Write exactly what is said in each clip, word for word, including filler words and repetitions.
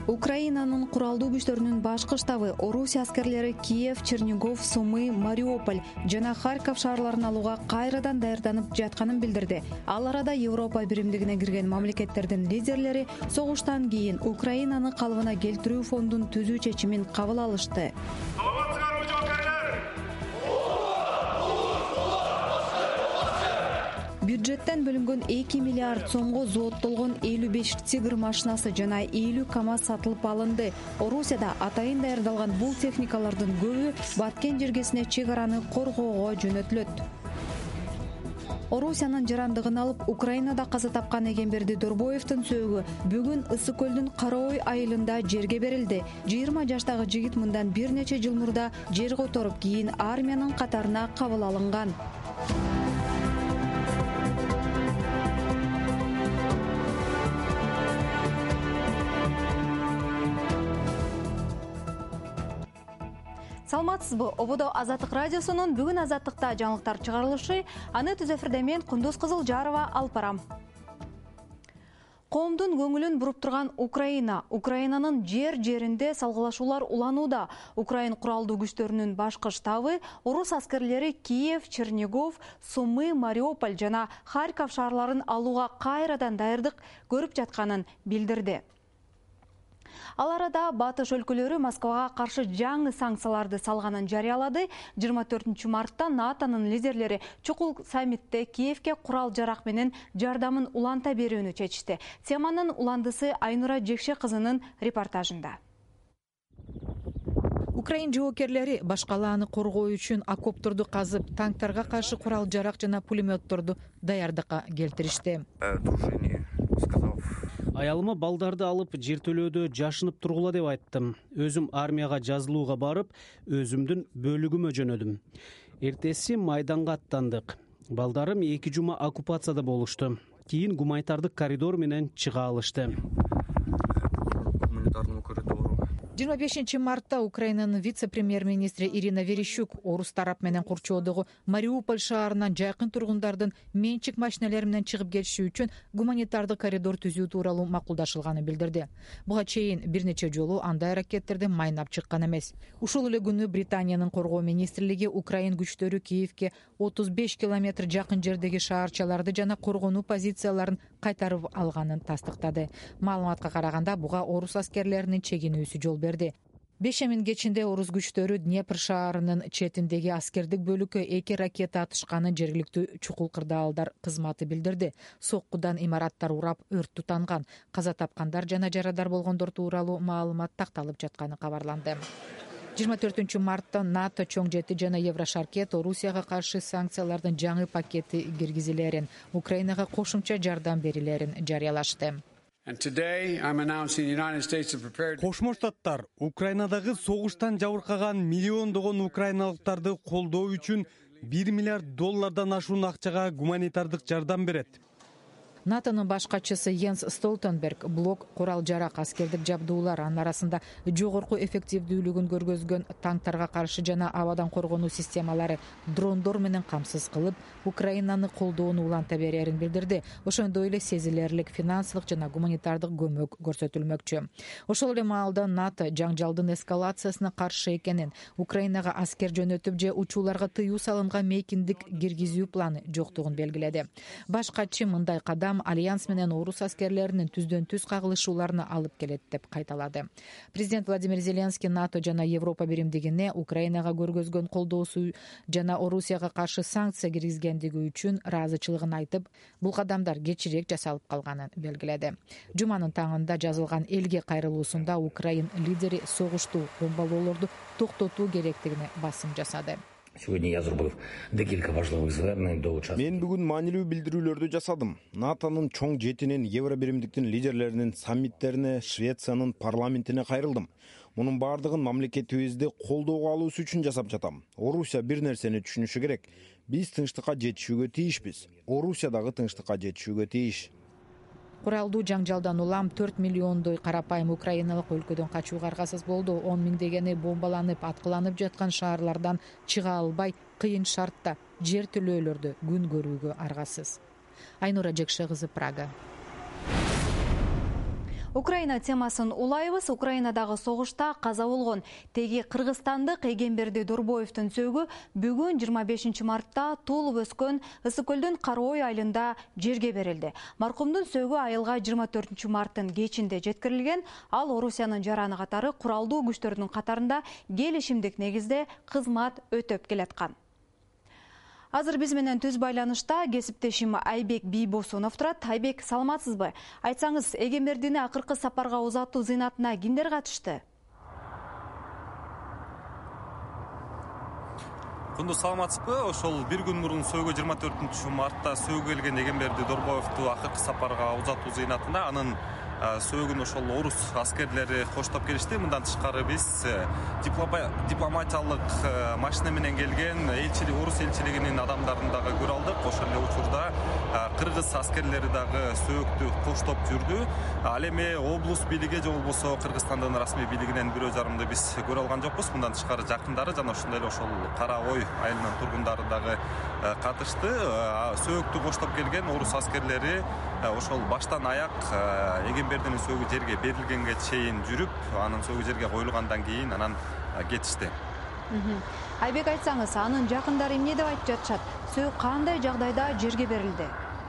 Украинанын куралдуу күчтөрүнүн башкы штабы Орусия аскерлери Киев, Чернигов, Сумы, Мариуполь жана Харьков шаарларын алууга кайрадан даярданып жатканын билдирди. Ал арада Европа биримдигине кирген мамлекеттердин лидерлери согуштан кийин Украинаны калыбына келтирүү фондун түзүү чечимин кабыл алышты. Бюджеттен бөлүнгөн эки миллиард сомго зооттолгон элүү беш тигр машинасы жана элүү КАМАЗ сатылып алынды. Орусияда атайын даярдалган бул техникалардын көбү Баткен жергесине чек араны коргоого жөнөтүлөт. Орусиянын жарандыгын алып, Украинада каза тапкан Эгемберди Дорбоевдин сөөгү бүгүн Ысык көлдүн Караой айылында жерге берилди. жыйырма жаштагы жигит мындан бир нече жыл мурда жер которуп, кийин армиянын катарына кабыл алынган. Саламатсызбы? Ободо Азаттык радиосунун бүгүн Азаттыкта жаңылыктар чыгарылышы, аны түз эфирде мен Кундуз Кызылжарова алып барам. Коомдун көңүлүн буруп турган Украина, Украинанын жер-жеринде салгылашуулар уланууда. Украин куралдуу күчтөрүнүн башкы штабы орус аскерлери Киев, Чернигов, Сумы, Мариуполь жана Харьков шаарларын алууга кайрадан даярдык көрүп жатканын билдирди. Ал арада батыш өлкөлөрү Москвага каршы жаңы санкцияларды салганын жарыялады. жыйырма төртүнчү мартта НАТОнун лидерлери чукул саммитте Киевке курал жарак менен жардамын уланта берүүнү чечишти. Теманын уландысы Айнура Жекше кызынын репортажында. Украин жоокерлери башкалааны коргоо үчүн окопторду казып, танктарга каршы курал жарак жана пулеметторду даярдыкка келтиришти. Аялыма балдарды алып жертөлөөдө жашынып тургула деп айттым. Өзүм армияга жазылууга барып, өзүмдүн бөлүгүмө жөнөдүм. Эртеси майданга аттандык. Балдарым эки жума оккупацияда болушту. Кийин гуманитардык коридор менен чыга алышты. жыйырма бешинчи мартта Украинанын вице-премьер-министри Ирина Верещук орус тарап менен курчоодогу Мариуполь шаарынан жакын тургундардын менчик машиналери менен чыгып кетиши үчүн гуманитардык коридор түзүү тууралуу макулдашылганын билдирди. Буга чейин бир нече жолу андай аракеттерди майнап чыккан эмес. Ушул эле күнү Британиянын коргоо министрлиги Украин күчтөрү Киевке отуз беш километр жакын жердеги шаарчаларды жана коргонуу позицияларын кайтарып алганын тастыктады. Маалыматка караганда буга орус аскерлеринин чегинүүсү жол берди. Бешемин кечинде орус күчтөрү Днепр шаарынын четиндеги аскердик бөлүккө эки ракета атышканын жергиликтүү чукул кырдаалдар кызматы билдирди. Соккудан имараттар урап өрт тутанган. Каза тапкандар жана жарадар болгондор тууралуу маалымат такталып жатканы кабарланды. жыйырма төртүнчү мартта НАТО чоң жети жана Еврошаркет Орусияга каршы санкциялардын жаңы пакети киргизилерин, Украинага кошумча жардам берилерин жарыялашты. Кошмо Штаттар Украинадагы согуштан жабыркаган миллиондогон украиналыктарды колдоо үчүн бир миллиард доллардан ашуун акчага гуманитардык жардам берет. НАТОнун баш катчысы Йенс Столтенберг блок курал жарак аскердик жабдуулар, анын арасында жогорку эффективдүүлүгүн көргөзгөн танктарга каршы жана абадан коргонуу системалары дрондор менен камсыз кылып, Украинаны колдоону уланта берерин билдирди. Ошондой эле сезилерлик финансылык жана гуманитардык көмөк көрсөтүлмөкчү. Ошол эле маалда НАТО жаңжалдын эскалациясына каршы экенин, Украинага аскер жөнөтүп же учууларга тыюу салынган мейкиндик киргизүү планы жоктугун белгиледи. Баш катчы мындай кадам Альянс менен орус аскерлеринин түздөн-түз кагылышууларына алып келет деп кайталады. Президент Владимир Зеленский НАТО жана Европа биримдигине Украинага көргөзгөн колдоосу жана Орусияга каршы санкция киргизгендиги үчүн ыраазычылыгын айтып, бул кадамдар кечирээк жасалып калганын белгиледи. Жуманын таңында жазылган элге кайрылуусунда Украин лидери согуштуу бомбалоолорду токтотуу керектигине басым жасады. Мен бүгүн маанилүү билдирүүлөрдү жасадым. НАТОнун чоң жетинин, Евро биримдиктин лидерлеринин саммиттерине, Швециянын парламентине кайрылдым. Мунун баардыгын мамлекетибизди колдоого алуусу үчүн жасап жатам. Орусия бир нерсени түшүнүшү керек. Биз тынчтыкка жетишүүгө тийишпиз. Орусия дагы тынчтыкка жетишүүгө тийиш. Куралдуу жаңжалдан улам төрт миллиондой карапайым украиналык өлкөдөн качууга аргасыз болду. он миңдегени бомбаланып, аткыланып жаткан шаарлардан чыга албай, кыйын шартта жер төлөөлөрдө күн көрүүгө аргасыз. Айнура Жекше кызы, Прага. Украина темасын улайбыз. Украинадагы согушта каза болгон теги кыргызстандык Эгемберди Дорбоевдун сөөгү бүгүн жыйырма бешинчи мартта туулуп өскөн Ысык-Көлдүн Кара-Ой айылында жерге берилди. Маркумдун сөөгү айылга жыйырма төртүнчү марттын кечинде жеткирилген. Ал Орусиянын жараны катары куралдуу күчтөрдүн катарында келишимдик негизде кызмат өтөп келаткан. Азыр биз менен түз байланышта кесиптешим Айбек Бийбосунов турат. Айбек, саламатсызбы? Айтсаңыз, Эгембердини акыркы сапарга узатуу зыйнатына кимдер катышты? Кундуз, саламатсызбы? Ошол бир күн мурун сөөгө жыйырма төртүнчү мартта сөөгө келген Эгемберди Дорбоевду акыркы сапарга узатуу зыйнатына анын сөөгүн ошол орус аскерлери коштоп келишти. Мындан тышкары биз дипломатиялык машина менен келген элчилик орус элчилигинин адамдарын дагы көрө алдык. Ошол эле учурда кыргыз аскерлери дагы сөөктү коштоп жүрдү. Ал эми облус бийлиги же болбосо Кыргызстандын расмий бийлигинен бирөө жарымды биз көрө алган жокпуз. Мындан тышкары жакындары жана ошондой эле ошол Кара-Ой айылынын тургундары дагы катышты. Сөөктү коштоп келген орус аскерлери ошол баштан аяк Эгембердинин сөөгү жерге берилгенге чейин жүрүп, анын сөөгү жерге коюлгандан кийин анан кетишти. Айбек, айтсаңыз, анын жакындары эмне деп айтып жатышат? Сөөк кандай жагдайда жерге берилди?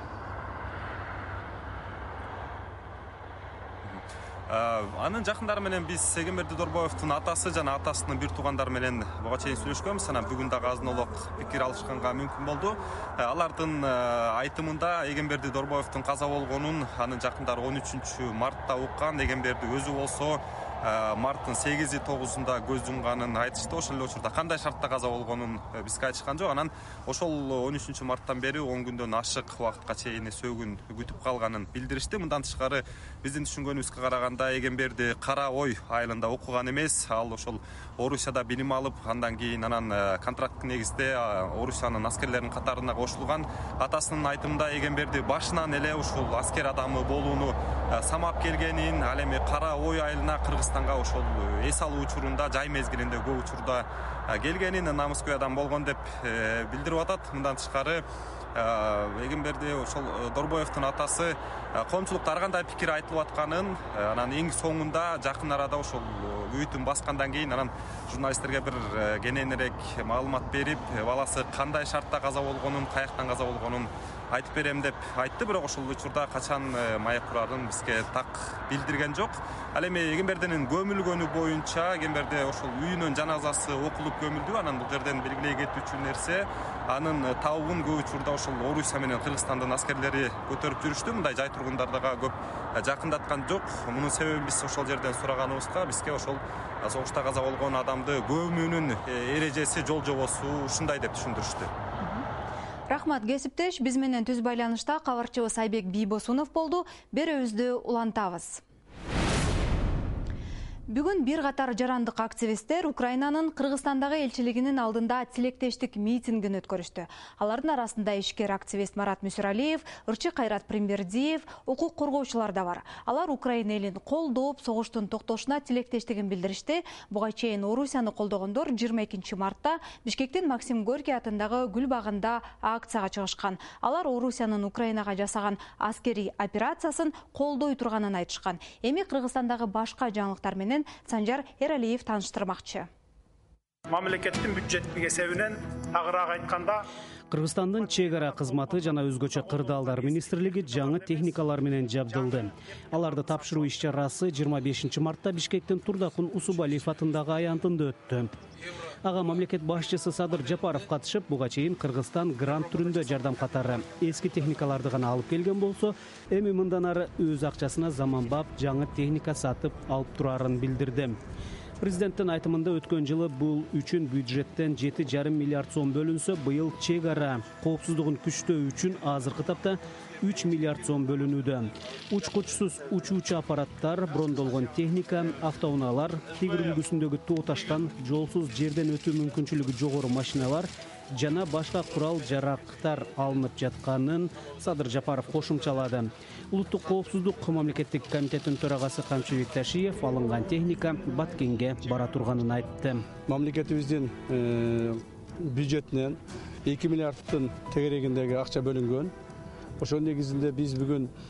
Анын жакындары менен биз Эгемберди Дорбоевдун атасы жана атасынын бир туугандары менен буга чейин сүйлөшкөнбүз. Анан бүгүн дагы азын-олок пикир алышканга мүмкүн болду. Алардын айтымында Эгемберди Дорбоевдун каза болгонун анын жакындары он үчүнчү мартта уккан. Эгемберди өзү болсо марттын сегизи тогузунда көз жумганын айтышты. Ошол эле учурда кандай шартта каза болгонун бизге айтышкан жок. Анан ошол он үчүнчү марттан бери он күндөн ашык убакытка чейин сөөгүн күтүп калганын билдиришти. Мындан тышкары биздин түшүнгөнүбүзгө караганда Эгемберди Кара-Ой айылында окуган эмес. Ал ошол Орусияда билим алып, андан кийин анан контракт негизде Орусиянын аскерлеринин катарына кошулган. Атасынын айтымында Эгемберди башынан эле ушул аскер адамы болууну самап келгенин, ал эми Кара-Ой айылына Кыргызстанга ошол эс алуу учурунда, жай мезгилинде көп учурда келгенин, намыскөй адам болгон деп билдирип атат. Мындан тышкары Эгемберди ошол Дорбоевдун атасы коомчулукта ар кандай пикир айтылып атканын, анан эң соңунда жакын арада ошол күйүтүн баскандан кийин анан журналисттерге бир кененирээк маалымат берип, баласы кандай шартта каза болгонун, каяктан каза болгонун айтып берем деп айтты. Бирок ошол учурда качан маек курарын бизге так билдирген жок. Ал эми Эгембердинин көмүлгөнү боюнча Эгемберди ошол үйүнүн жаназасы окулуп көмүлдү. Анан бул жерден белгилей кетүүчү нерсе, анын табыбын көп учурда ошол Орусия менен Кыргызстандын аскерлери көтөрүп жүрүштү. Мындай жай тургундар дагы көп жакындаткан жок. Мунун себебин биз ошол жерден сураганыбызга бизге ошол согушта каза болгон адамды көмүүнүн эрежеси, жол жобосу ушундай деп түшүндүрүштү. Рахмат, кесиптеш. Биз менен түз байланышта кабарчыбыз Айбек Бийбосунов болду. Берүүбүздү улантабыз. Бүгүн бир катар жарандык активисттер Украинанын Кыргызстандагы элчилигинин алдында тилектештик митингин өткөрүштү. Алардын арасында ишкер активист Марат Мүсүралиев, ырчы Кайрат Примбердиев, укук коргоочулар да бар. Алар Украина элин колдоп, согуштун токтошуна тилектештигин билдиришти. Буга чейин Орусияны колдогондор жыйырма экинчи мартта Бишкектин Максим Горький атындагы гүл багында акцияга чыгышкан. Алар Орусиянын Украинага жасаган аскерий операциясын колдой турганын айтышкан. Эми Кыргызстандагы башка жаңылыктар менен Санжар Эралиев таныштырмакчы. Мамлекеттин бюджеттик эсебинен агыраак айтканда Кыргызстандын чек ара кызматы жана өзгөчө кырдаалдар министрлиги жаңы техникалар менен жабдылды. Аларды тапшыруу иш-чарасы жыйырма бешинчи мартта Бишкектин Турдакун Усубалиев атындагы аянтында өттү. Ага мамлекет башчысы Садыр Жапаров катышып, буга чейин Кыргызстан грант түрүндө жардам катары эски техникаларды гана алып келген болсо, эми мындан ары өз акчасына заманбап жаңы техника сатып алып турарын билдирди. Президенттин айтымында өткөн жылы бул үчүн бюджеттен жети жарым миллиард сом бөлүнсө, быйыл чек ара коопсуздугун күчтөө үчүн азыркы тапта үч миллиард сом бөлүнүүдө. Учкучсуз учуучу аппараттар, брондолгон техника, автоунаалар, тигир үлгүсүндөгү тоо таштан жолсуз жерден өтүү мүмкүнчүлүгү жогору машиналар жана башка курал жарактар алынып жатканын Садыр Жапаров кошумчалады. Улуттук коопсуздук мамлекеттик комитетинин төрагасы Камчыбек Ташиев алынган техника Баткенге бара турганын айтты. Мамлекетибиздин бюджетинен эки миллиардтын тегерегиндеги акча бөлүнгөн. Ошол негизинде биз бүгүн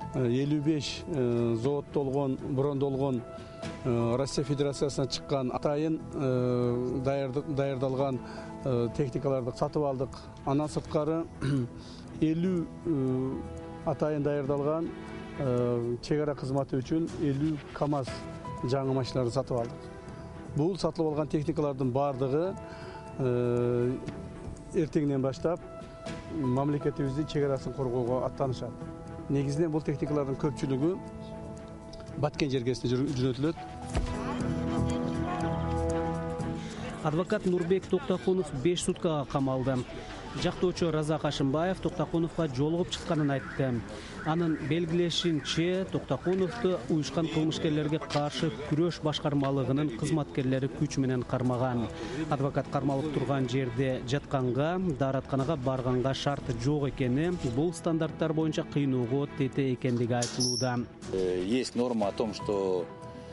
элүү беш заводдолгон брондолгон Россия Федерациясына чыккан атайын даярдалган техникаларды сатып алдык. Андан сырткары элүү атайын даярдалган чек ара кызматы үчүн элүү КАМАЗ жаңы машиналарды сатып алдык. Бул сатылып алган техникалардын бардыгы эртеңден баштап мамлекетибиздин чек арасын коргоого аттанышат. Негизинен бул техникалардын көпчүлүгү Баткен жергесине жөнөтүлөт. Адвокат Нурбек Токтокунов беш суткага камалды. Жактоочу Разак Ашымбаев Токтокуновго жолугуп чыкканын айтты. Анын белгилешинче, Токтокуновду уюшкан кылмышкерлерге каршы күрөш башкармалыгынын кызматкерлери күч менен кармаган. Адвокат кармалып турган жерде жатканга, дааратканага барганга шарты жок экени, бул стандарттар боюнча кыйноого тете экендиги айтылууда. Есть норма о том, что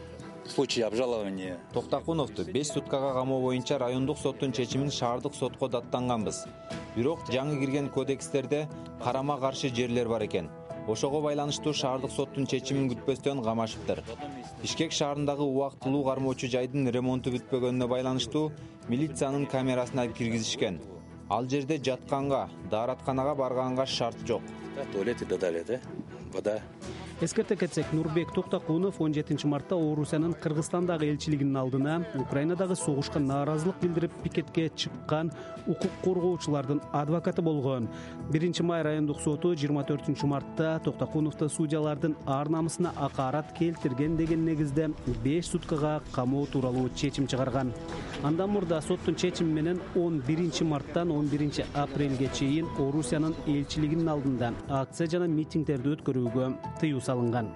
в случае обжалования Токтокуновду беш суткага камоо боюнча райондук соттун чечимин шаардык сотко даттанганбыз. Бирок жаңы кирген кодекстерде карама каршы жерлер бар экен. Ошого байланыштуу шаардык соттун чечимин күтпөстөн камашыптыр. Бишкек шаарындагы убактылуу кармоочу жайдын ремонту бүтпөгөнүнө байланыштуу милициянын камерасына киргизишкен. Ал жерде жатканга, дааратканага барганга шарт жок. Туалет и додали, да? Вода. Эскерте кетсек, Нурбек Токтокунов он жетинчи мартта Орусиянын Кыргызстандагы элчилигинин алдына Украинадагы согушка нааразылык билдирип пикетке чыккан укук коргоочулардын адвокаты болгон. биринчи май райондук соту жыйырма төртүнчү мартта Токтокуновду судьялардын ар намысына акарат келтирген деген негизде беш суткага камоо тууралуу чечим чыгарган. Андан мурда соттун чечими менен он биринчи марттан он биринчи апрелге чейин Орусиянын элчилигинин алдында акция жана митингдерди өткөрүүгө тыюу салынган.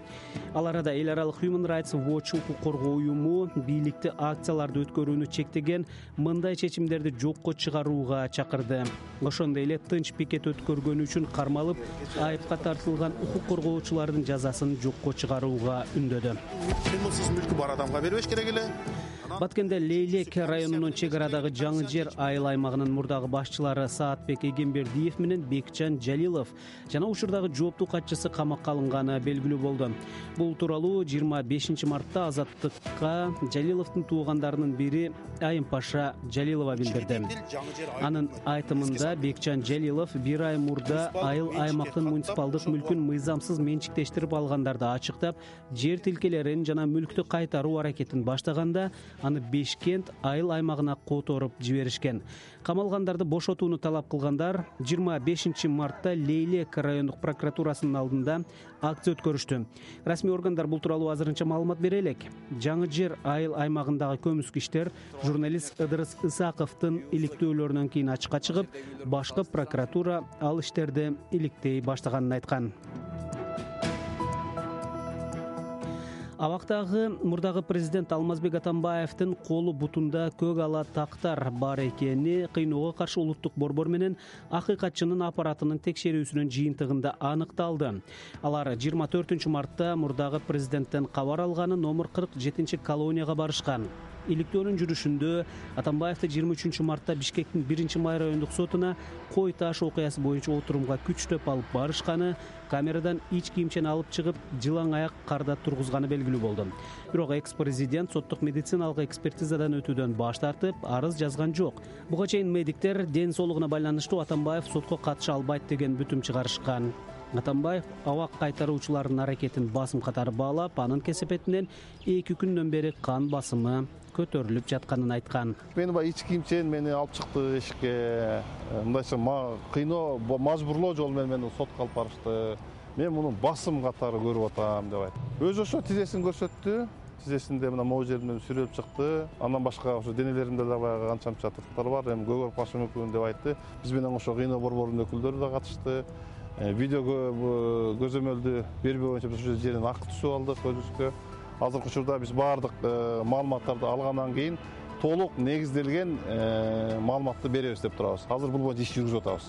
Ал арада эл аралык Human Rights Watch укук коргоо уюму бийликти акцияларды өткөрүүнү чектеген мындай чечимдерди жокко чыгарууга чакырды. Ошондой эле тынч пикет өткөргөнү үчүн кармалып, айыпка тартылган укук коргоочулардын жазасын жокко чыгарууга үндөдү. Кыймылсыз мүлкү бар адамга бербеш керек эле. Баткенде Лейлек районунун чек арадагы жаңы жер айыл аймагынын мурдагы башчылары Саатбек Эгембердиев менен Бекчан Жалилов жана учурдагы жооптуу катчысы камакка алынганы белгилүү болду. Бул тууралуу жыйырма бешинчи мартта Азаттыкка Жалиловдун туугандарынын бири Айым Паша Жалилова билдирди. Анын айтымында Бекчан Жалилов бир ай мурда айыл аймактын муниципалдык мүлкүн мыйзамсыз менчиктештирип алгандарды ачыктап, жер тилкелерин жана мүлктү кайтаруу аракетин баштаганда аны Бешкент айыл аймагына которуп жиберишкен. Камалгандарды бошотууну талап кылгандар жыйырма бешинчи мартта Лейлек райондук прокуратурасынын алдында акция өткөрүштү. Расмий органдар бул тууралуу азырынча маалымат бере элек. Жаңы жер айыл аймагындагы көмүскү иштер журналист Ыдырыс Исаковдун иликтөөлөрүнөн кийин ачыкка чыгып, башкы прокуратура ал иштерди иликтей баштаганын айткан. Абактагы мурдагы президент Алмазбек Атамбаевдин колу бутунда көк ала тактар бар экени кыйноого каршы улуттук борбор менен акыйкатчынын аппаратынын текшерүүсүнүн жыйынтыгында аныкталды. Алар жыйырма төртүнчү мартта мурдагы президенттен кабар алганы номер кырк жетинчи колонияга барышкан. Иликтөөнүн жүрүшүндө Атамбаевди жыйырма үчүнчү мартта Бишкектин биринчи май райондук сотуна Кой таш окуясы боюнча отурумга күчтөп алып барышканы, камерадан ич кийимчени алып чыгып, жылаң аяк карда тургузганы белгилүү болду. Бирок экс-президент соттук медициналык экспертизадан өтүүдөн баш тартып, арыз жазган жок. Буга чейин медиктер ден соолугуна байланыштуу Атамбаев сотко катыша албайт деген бүтүм чыгарышкан. Атамбаев абак кайтаруучулардын аракетин басым катары баалап, анын кесепетинен эки күндөн бери кан басымы көтөрүлүп жатканын айткан. Мени баягы ич кийимчен мени алып чыкты эшикке. Мындайча кыйноо, мажбурлоо жол менен мени сотко алып барышты. Мен муну басым катары көрүп атам деп айтты. Өзү ошо тизесин көрсөттү. Тизесинде мына могу жеринен сүрөлүп чыкты. Андан башка ошо денелеримде да баягы канча канча тыртыктар бар. Эми көгөрүп калышы мүмкүн деп айтты. Биз менен ошо кыйноо борборунун өкүлдөрү да катышты. Видеого көзөмөлдү бербөө боюнча биз ошо жерден акы түзүп алдык өзүбүзгө. Азыркы учурда биз баардык маалыматтарды алгандан кийин толук негизделген маалыматты беребиз деп турабыз. Азыр бул боюнча иш жүргүзүп атабыз.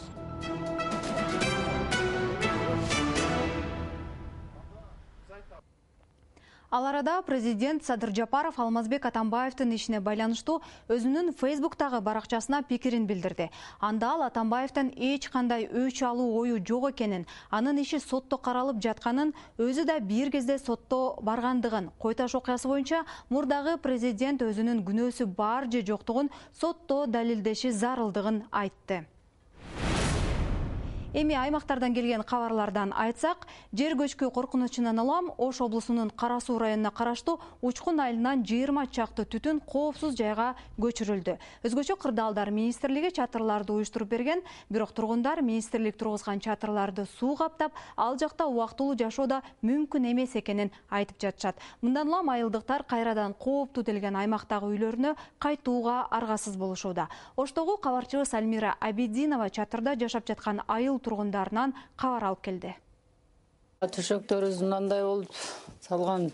Ал арада президент Садыр Жапаров Алмазбек Атамбаевдин ишине байланыштуу өзүнүн Фейсбуктагы баракчасына пикирин билдирди. Анда ал Атамбаевдин эч кандай өч алуу ою жок экенин, анын иши сотто каралып жатканын, өзү да бир кезде сотто баргандыгын, Кой-Таш окуясы боюнча мурдагы президент өзүнүн күнөөсү бар же жоктугун сотто далилдеши зарылдыгын айтты. Эми аймактардан келген кабарлардан айтсак, жер көчкү коркунучунан улам Ош облусунун Кара Суу районуна караштуу Учкун айылынан жыйырма чакты түтүн коопсуз жайга көчүрүлдү. Өзгөчө Кырдаалдар министрлиги чатырларды уюштуруп берген, бирок тургундар министрлик тургузган чатырларды суу каптап, ал жакта убактылуу жашоо да мүмкүн эмес экенин айтып жатышат. Мындан улам айылдыктар кайрадан кооптуу делген аймактагы үйлөрүнө кайтууга аргасыз болушууда. Оштогу кабарчыбыз Альмира Абидинова чатырда жашап жаткан айыл тургундарынан кабар алып келди. Төшөктөрүбүз мындай болуп салган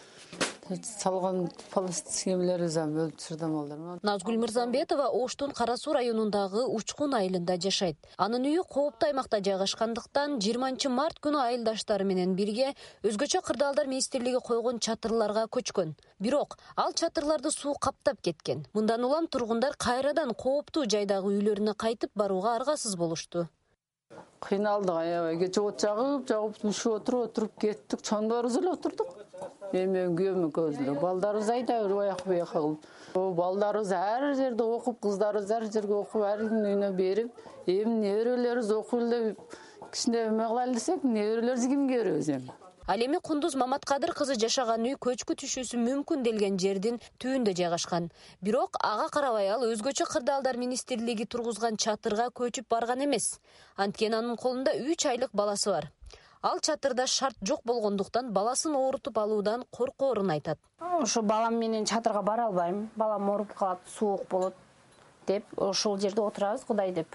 салган пластик зам өлүп чырдамалдар. Назгүл Мырзамбетова Оштун Кара Суу районундагы Учкун айылында жашайт. Анын үйү кооптуу аймакта жайгашкандыктан жыйырманчы март күнү айылдаштары менен бирге өзгөчө Кырдаалдар министрлиги койгон чатырларга көчкөн. Бирок ал чатырларды суу каптап кеткен. Мындан улам тургундар кайрадан кооптуу жайдагы үйлөрүнө кайтып барууга аргасыз болушту. Кыйналдык, аябай кече от жагып, жагып түшүп отуруп, отуруп кеттик. Чоңдорубуз эле отурдук. Мен күйөөм экөөбүз эле. Балдарыбыз айдап аяк бияка кылып. Балдарыбыз ар жерде окуп, кыздарыбыз ар жерге окуп, ар кимдин үйүнө берип, эми неберелерибиз окуйлу деп кичине эме кылайлы десек, неберелерибиз кимге беребиз эми? Ал эми Кундуз Маматкадыр кызы жашаган үй көчкү түшүүсү мүмкүн делген жердин түбүндө жайгашкан. Бирок ага карабай ал өзгөчө Кырдаалдар министрлиги тургузган чатырга көчүп барган эмес. Анткени анын колунда үч айлык баласы бар. Ал чатырда шарт жок болгондуктан баласын оорутуп алуудан коркоорун айтат. Ошо балам менен чатырга бара албайм. Балам ооруп калат, суук болот деп, ошол жерде отурабыз, Кудай деп.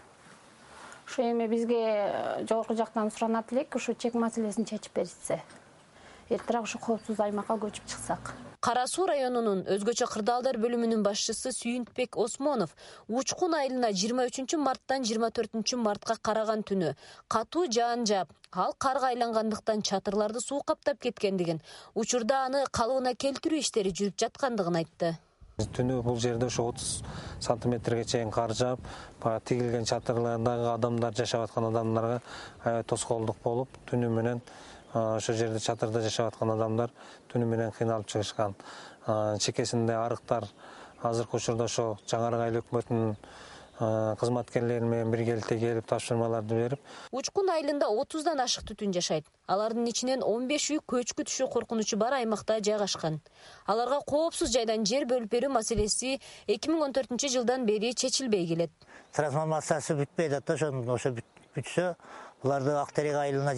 Ошо эми бизге жогорку жактан суранат элек, ошо чек маселесин чечип беришсе. Эртерээк ошо коопсуз аймакка көчүп чыксак. Кара Суу районунун өзгөчө Кырдаалдар бөлүмүнүн башчысы Сүйүнтбек Осмонов Учкун айылына жыйырма үчүнчү марттан жыйырма төртүнчү мартка караган түнү катуу жаан жаап, ал карга айлангандыктан чатырларды суу каптап кеткендигин, учурда аны калыбына келтирүү иштери жүрүп жаткандыгын айтты. Түнү бул жерде ошо отуз сантиметрге чейин кар жаап, тигилген чатырлардагы адамдар, жашап аткан адамдарга аябай тоскоолдук болуп, түнү менен ошо жерде чатырда жашап аткан адамдар түнү менен кыйналып чыгышкан. Чекесинде арыктар азыркы учурда ошо Жаңарык айыл өкмөтүнүн кызматкерлери менен биргеликте келип тапшырмаларды берип. Учкун айылында отуздан ашык түтүн жашайт. Алардын ичинен он беш үй көчкү түшүү коркунучу бар аймакта жайгашкан. Аларга коопсуз жайдан жер бөлүп берүү маселеси эки миң он төртүнчү жылдан бери чечилбей келет. Трансформациясы бүтпөйт атты, ошо бүтсө, буларды Актерек айылына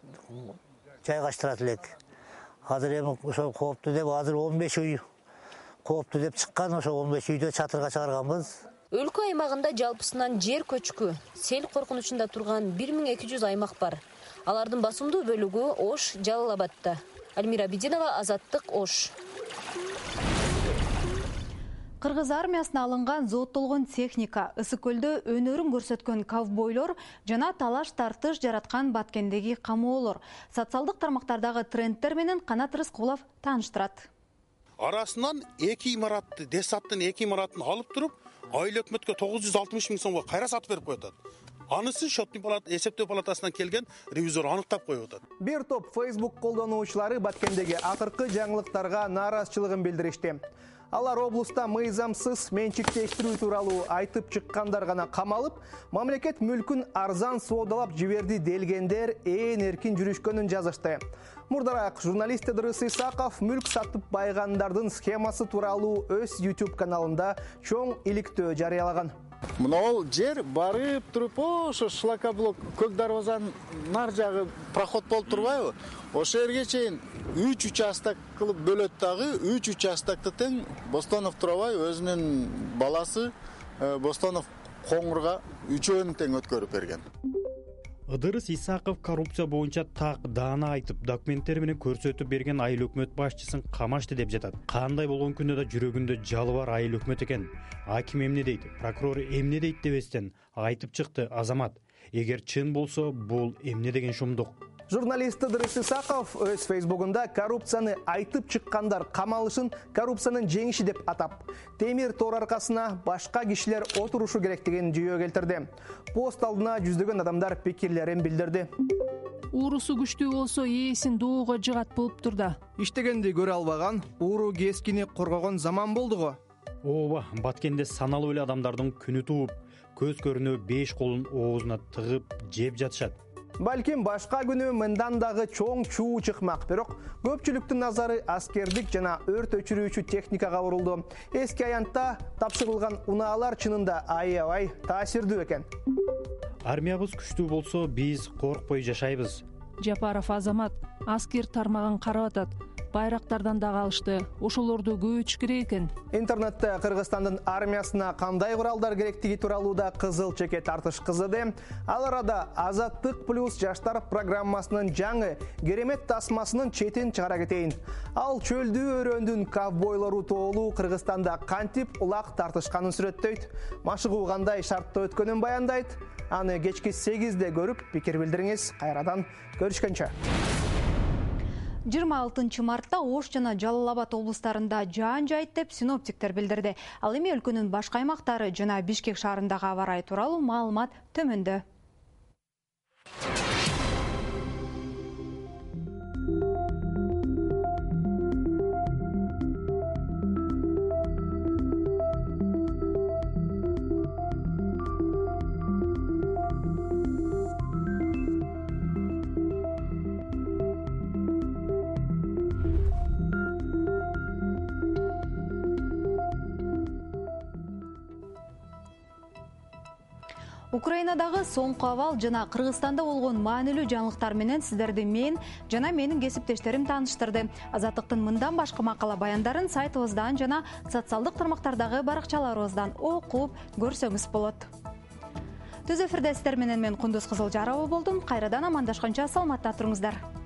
жайгаштырат элек. Азыр эми ошо кооптуу деп, азыр он беш үй кооптуу деп чыккан, ошо он беш үйдө чатырга чыгарганбыз. Өлкө аймагында жалпысынан жер көчкү, сел коркунучунда турган бир миң эки жүз аймак бар. Алардын басымдуу бөлүгү Ош, Жалал Абадта. Альмира Абидинова, Азаттык, Ош. Кыргыз армиясына алынган зооттолгон техника, Ысык көлдө өнөрүн көрсөткөн ковбойлор жана талаш тартыш жараткан Баткендеги камоолор. Социалдык тармактардагы трендтер менен Канат Рыскулов тааныштырат. Арасынан эки имаратты, Десаттын эки имаратын алып туруп, айыл өкмөткө тогуз жүз алтымыш миң сомго кайра сатып берип коюп атат. Анысы Шоттун палата, эсептөө палатасынан келген ревизор аныктап коюп атат. Бир топ Facebook колдонуучулары Баткендеги акыркы жаңылыктарга нааразычылыгын билдиришти. Алар облуста мыйзамсыз менчиктештирүү тууралуу айтып чыккандар гана камалып, мамлекет мүлкүн арзан соодалап жиберди делгендер ээн эркин жүрүшкөнүн жазышты. Мурдараак журналист Ыдырыс Исаков мүлк сатып байгандардын схемасы тууралуу өз YouTube каналында чоң иликтөө жарыялаган. Мынау жер барып туруп, ошо шлакоблок көк дарбазанын нар жагы проход болуп турбайбы? Ошо жерге чейин үч участок кылып бөлөт дагы, үч участокто тең Бостонов Турабай өзүнүн баласы Бостонов Коңурга үчөөнү тең өткөрүп берген. Ыдырыс Исаков коррупция боюнча так даана айтып, документтер менен көрсөтүп берген айыл өкмөт башчысын камашты деп жатат. Кандай болгон күндө да жүрөгүндө жалы бар айыл өкмөт экен. Аким эмне дейт, прокурор эмне дейт дебестен айтып чыкты Азамат. Эгер чын болсо, бул эмне деген шумдук. Журналист Ыдырыс Исаков өз фейсбугунда коррупцияны айтып чыккандар камалышын коррупциянын жеңиши деп атап, темир тор аркасына башка кишилер отурушу керек деген жүйө келтирди. Пост алдына жүздөгөн адамдар пикирлерин билдирди. Уурусу күчтүү болсо ээсин доого жыгат болуптур да. Иштегенди көрө албаган, ууру кескини коргогон заман болду го. Ооба, Баткенде саналуу эле адамдардын күнү тууп, көз көрүнө беш колун оозуна тыгып жеп жатышат. Балким башка күнү мындан дагы чоң чуу чыкмак, бирок көпчүлүктүн назары аскердик жана өрт өчүрүүчү техникага бурулду. Эски аянтта тапшырылган унаалар чынында аябай таасирдүү экен. Армиябыз күчтүү болсо, биз коркпой жашайбыз. Жапаров Азамат аскер тармагын карап атат. Байрактардан да калышты. Ошолорду көбөйтүш керек экен. Интернетте Кыргызстандын армиясына кандай куралдар керектиги тууралуу да кызыл чеке тартыш кызыды. Ал арада Азаттык плюс жаштар программасынын жаңы керемет тасмасынын четин чыгара кетейин. Ал чөлдүү өрөөндүн ковбойлору тоолуу Кыргызстанда кантип улак тартышканын сүрөттөйт. Машыгуу кандай шартта өткөнүн баяндайт. Аны кечки сегизде көрүп, пикир билдириңиз. Кайрадан көрүшкөнчө. жыйырма алтынчы мартта Ош жана Жалал Абад облустарында жаан жайт деп синоптиктер билдирди. Ал эми өлкөнүн башка аймактары жана Бишкек шаарындагы аба ырайы тууралуу маалымат төмөндө. Украинадагы соңку абал жана Кыргызстанда болгон маанилүү жаңылыктар менен сиздерди мен жана менин кесиптештерим тааныштырды. Азаттыктын мындан башка макала баяндарын сайтыбыздан жана социалдык тармактардагы баракчаларыбыздан окуп көрсөңүз болот. Түз эфирде сиздер менен мен Кундуз Кызылжарова болдум. Кайрадан амандашканча саламатта туруңуздар.